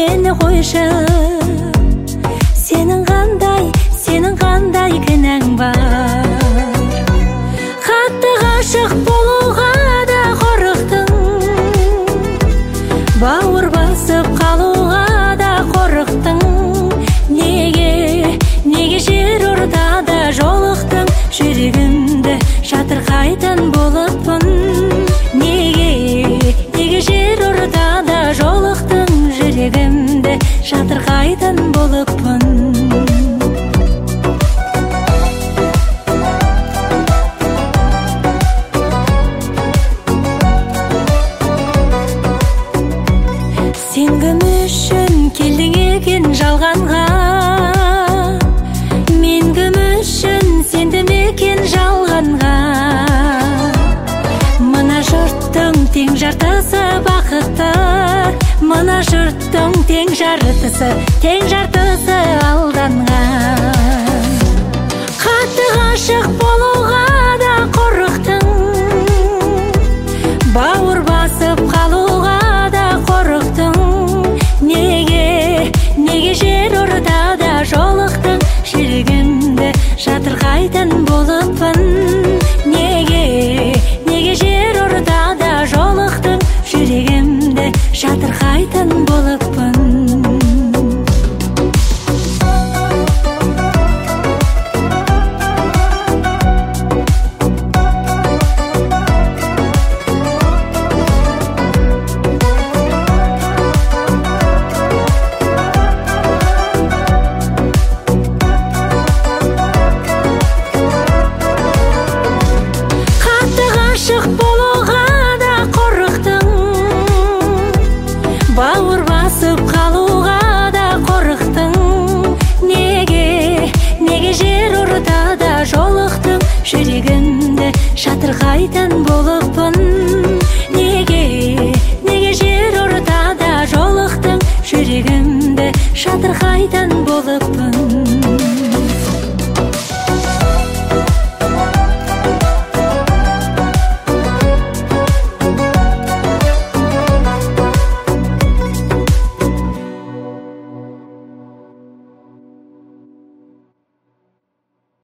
мені қойшы. Сенің қандай кінәң бар? Қатты ғашық болуға да қорықтың, бауыр басып қалуға да қорықтың. Неге жер ортада жолықтың? Жүрегімді жатырқайтын болыппын. Неге жер ортада жолықтың? Жүрегімді жатырқайтын болыппын. Сен кім үшін келдің екен жалғанға? Мен кім үшін сендім екен жалғанға? Мына жұрттың тең жартысы бақытты, мына жұрттың тең жартысы алданған.